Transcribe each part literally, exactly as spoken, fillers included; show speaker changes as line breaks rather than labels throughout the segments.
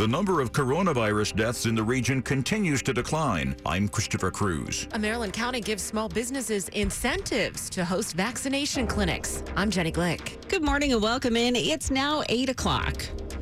The number of coronavirus deaths in the region continues to decline. I'm Christopher Cruz.
A Maryland county gives small businesses incentives to host vaccination clinics. I'm Jenny Glick.
Good morning and welcome in. It's now eight o'clock.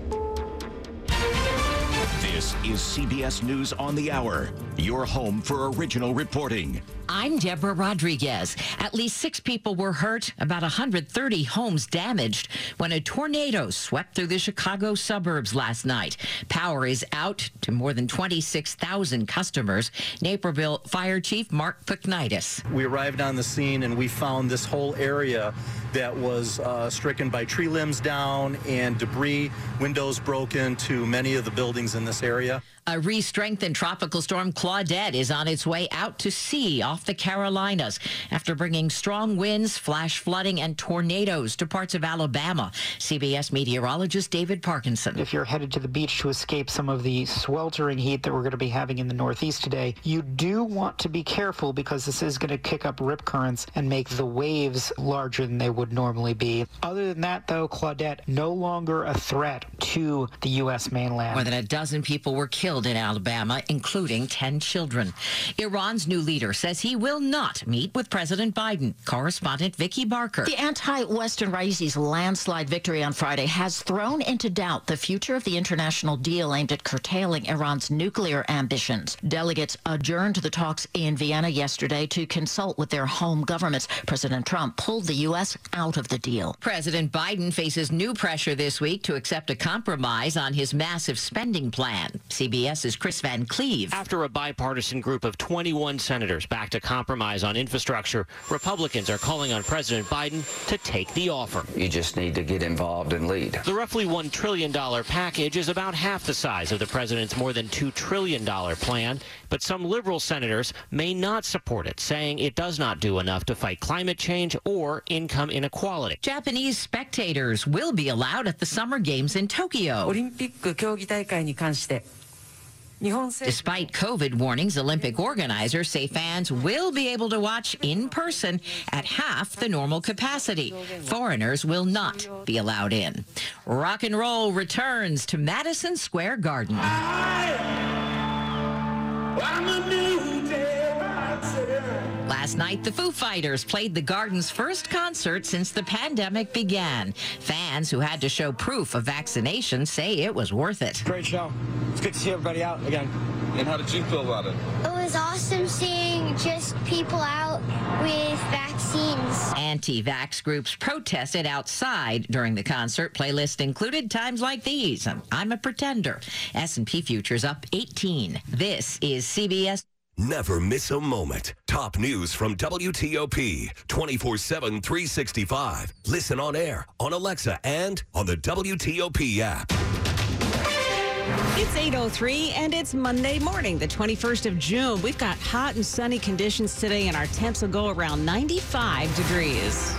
This is C B S News on the Hour, your home for original reporting.
I'm Deborah Rodriguez. At least six people were hurt, about one hundred thirty homes damaged when a tornado swept through the Chicago suburbs last night. Power is out to more than twenty-six thousand customers. Naperville Fire Chief Mark Puknitis.
We arrived on the scene and we found this whole area that was uh, stricken by tree limbs down and debris, windows broken to many of the buildings in this area.
A re-strengthened tropical storm Claudette is on its way out to sea off the Carolinas after bringing strong winds, flash flooding, and tornadoes to parts of Alabama. C B S meteorologist David Parkinson.
If you're headed to the beach to escape some of the sweltering heat that we're going to be having in the Northeast today, you do want to be careful because this is going to kick up rip currents and make the waves larger than they would normally be. Other than that, though, Claudette no longer a threat to the U S mainland.
More than a dozen people were killed in Alabama, including ten children. Iran's new leader says he will not meet with President Biden. Correspondent Vicky Barker.
The anti-Western Raisi's landslide victory on Friday has thrown into doubt the future of the international deal aimed at curtailing Iran's nuclear ambitions. Delegates adjourned the talks in Vienna yesterday to consult with their home governments. President Trump pulled the U S out of the deal.
President Biden faces new pressure this week to accept a compromise on his massive spending plan. CBS's Chris Van Cleve.
After a bipartisan group of twenty-one senators backed a compromise on infrastructure, Republicans are calling on President Biden to take the offer.
You just need to get involved and lead.
The roughly one trillion dollars package is about half the size of the president's more than two trillion dollars plan, but some liberal senators may not support it, saying it does not do enough to fight climate change or income inequality.
Japanese spectators will be allowed at the Summer Games in Tokyo. Despite COVID warnings, Olympic organizers say fans will be able to watch in person at half the normal capacity. Foreigners will not be allowed in. Rock and roll returns to Madison Square Garden. Last night, the Foo Fighters played the Garden's first concert since the pandemic began. Fans who had to show proof of vaccination say it was worth it.
Great show. It's good to see everybody out again.
And how did you feel about it?
It was awesome seeing just people out with vaccines.
Anti-vax groups protested outside during the concert. Playlist included times like these. I'm a Pretender. S and P futures up eighteen. This is C B S.
Never miss a moment. Top news from W T O P, twenty-four seven, three sixty-five. Listen on air, on Alexa, and on the W T O P app.
It's eight oh three, and it's Monday morning, the twenty-first of June. We've got hot and sunny conditions today, and our temps will go around ninety-five degrees.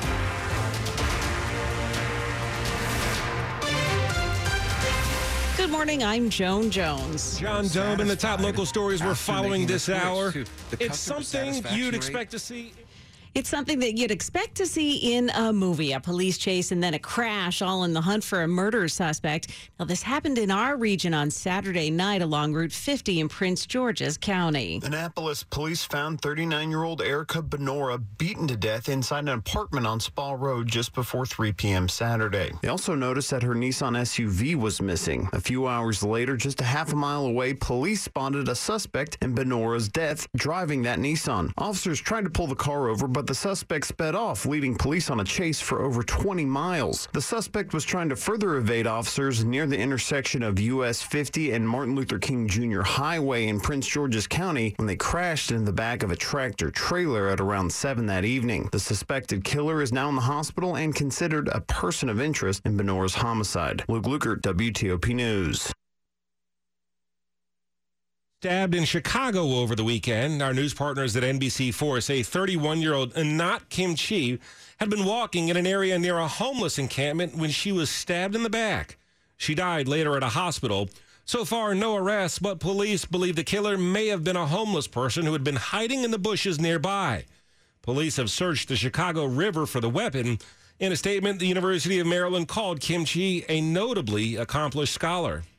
Good morning, I'm Joan Jones.
John Dobe and the top local stories we're following this hour. It's something you'd expect to see.
It's something that you'd expect to see in a movie, a police chase and then a crash, all in the hunt for a murder suspect. Now, this happened in our region on Saturday night along Route fifty in Prince George's County.
Annapolis police found thirty-nine-year-old Erica Benora beaten to death inside an apartment on Spa Road just before three p.m. Saturday. They also noticed that her Nissan S U V was missing. A few hours later, just a half a mile away, police spotted a suspect in Benora's death driving that Nissan. Officers tried to pull the car over, but the suspect sped off, leading police on a chase for over twenty miles. The suspect was trying to further evade officers near the intersection of U S fifty and Martin Luther King Junior Highway in Prince George's County when they crashed in the back of a tractor trailer at around seven that evening. The suspected killer is now in the hospital and considered a person of interest in Benora's homicide. Luke Lukert, W T O P News.
Stabbed in Chicago over the weekend. Our news partners at N B C four say thirty-one-year-old Anat Kim Chi had been walking in an area near a homeless encampment when she was stabbed in the back. She died later at a hospital. So far, no arrests, but police believe the killer may have been a homeless person who had been hiding in the bushes nearby. Police have searched the Chicago River for the weapon. In a statement, the University of Maryland called Kim Chi a notably accomplished scholar.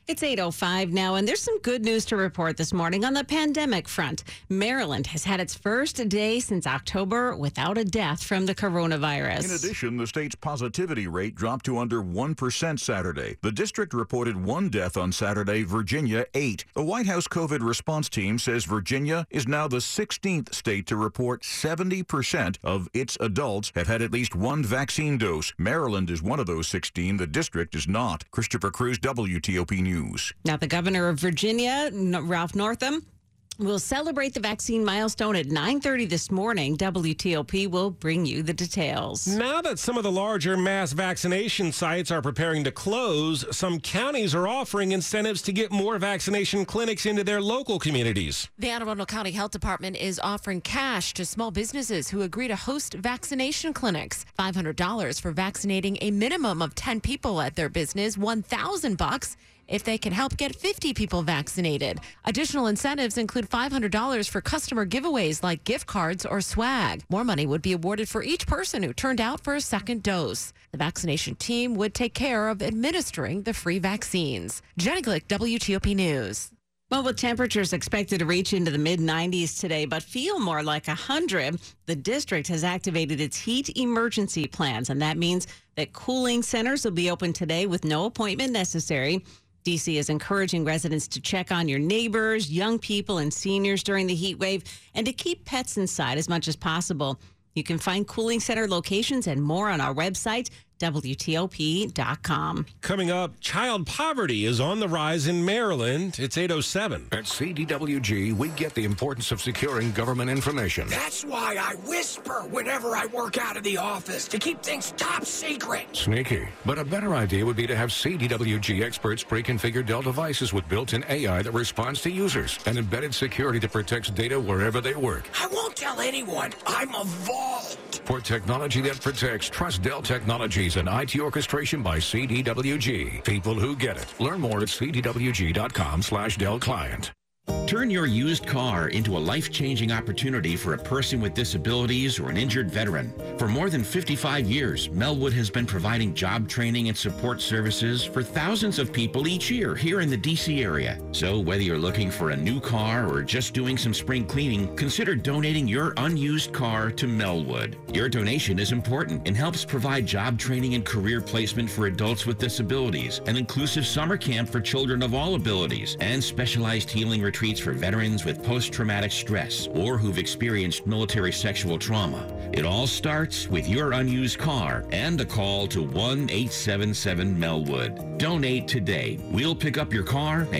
It's eight oh five now, and there's some good news to report this morning on the pandemic front. Maryland has had its first day since October without a death from the coronavirus.
In addition, the state's positivity rate dropped to under one percent Saturday. The district reported one death on Saturday, Virginia eight. The White House COVID response team says Virginia is now the sixteenth state to report seventy percent of its adults have had at least one vaccine dose. Maryland is one of those sixteen. The district is not. Christopher Cruz, W T O P News.
Now, the governor of Virginia, Ralph Northam, will celebrate the vaccine milestone at nine thirty this morning. W T O P will bring you the details.
Now that some of the larger mass vaccination sites are preparing to close, some counties are offering incentives to get more vaccination clinics into their local communities.
The Anne Arundel County Health Department is offering cash to small businesses who agree to host vaccination clinics. five hundred dollars for vaccinating a minimum of ten people at their business, one thousand bucks if they can help get fifty people vaccinated. Additional incentives include five hundred dollars for customer giveaways like gift cards or swag. More money would be awarded for each person who turned out for a second dose. The vaccination team would take care of administering the free vaccines. Jenny Glick, W T O P News.
Well, with temperatures expected to reach into the mid nineties today, but feel more like one hundred, the district has activated its heat emergency plans, and that means that cooling centers will be open today with no appointment necessary. D C is encouraging residents to check on your neighbors, young people, and seniors during the heat wave, and to keep pets inside as much as possible. You can find cooling center locations and more on our website, W T O P dot com.
Coming up, child poverty is on the rise in Maryland. It's eight oh seven.
At C D W G, we get the importance of securing government information.
That's why I whisper whenever I work out of the office, to keep things top secret.
Sneaky. But a better idea would be to have C D W G experts pre-configure Dell devices with built-in A I that responds to users and embedded security that protects data wherever they work.
I won't tell anyone. I'm a vault.
For technology that protects, trust Dell Technologies and I T orchestration by C D W G. People who get it. Learn more at C D W G dot com slash Dell Client.
Turn your used car into a life-changing opportunity for a person with disabilities or an injured veteran. For more than fifty-five years, Melwood has been providing job training and support services for thousands of people each year here in the D C area. So whether you're looking for a new car or just doing some spring cleaning, consider donating your unused car to Melwood. Your donation is important and helps provide job training and career placement for adults with disabilities, an inclusive summer camp for children of all abilities, and specialized healing retreats for veterans with post-traumatic stress or who've experienced military sexual trauma. It all starts with your unused car and a call to one eight seven seven Melwood. Donate today. We'll pick up your car